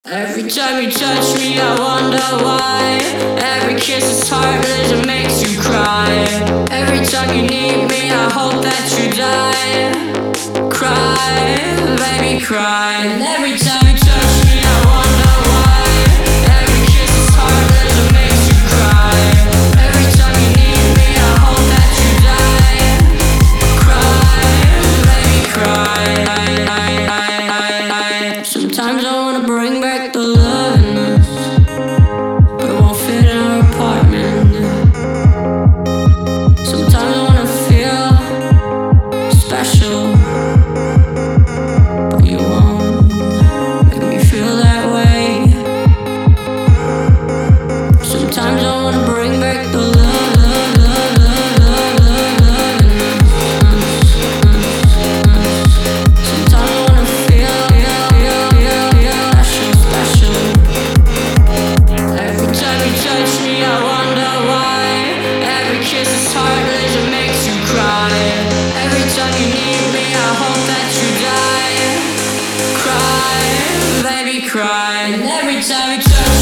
Every time you touch me, I wonder why. Every kiss is heartless, it makes you cry. Every time you need me, I hope that you die. Cry, baby, cry. And every time you touch me, I wonder why. Every kiss is heartless, it makes you cry. Every time you need me, I hope that you die. Cry, baby, cry. Sometimes I wanna bring back the love in us, but it won't fit in our apartment. Sometimes I wanna feel special, but you won't make me feel that way. Sometimes I wanna bring back the love, love, love, love, love, love, love in us. Sometimes I wanna feel special, special. Every time you touch me, I wonder why. Every kiss is heartless, it makes you cry. Every time you need me, I hope that you die. Cry, baby, cry. And every time you touch